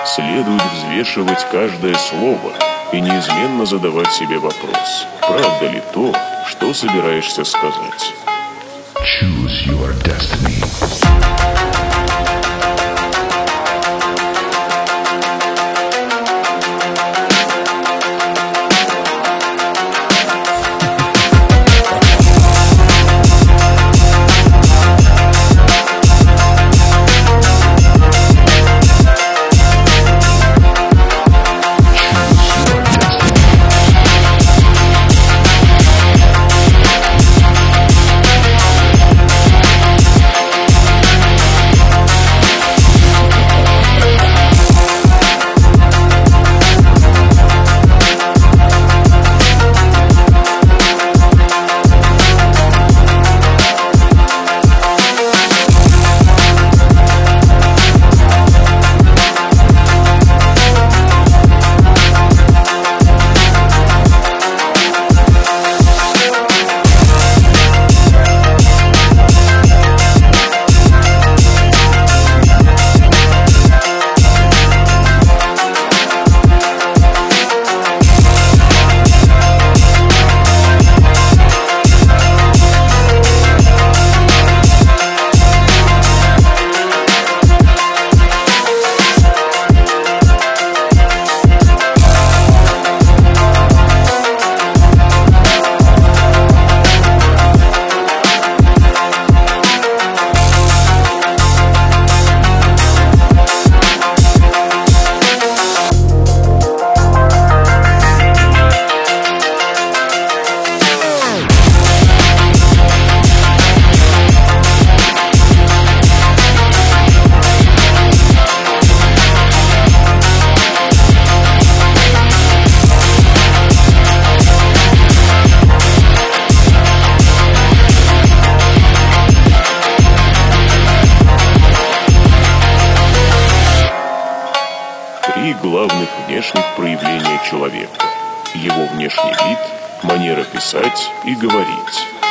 Следует взвешивать каждое слово и неизменно задавать себе вопрос: правда ли то, что собираешься сказать? Choose your destiny. Три главных внешних проявления человека: его внешний вид, манера писать и говорить.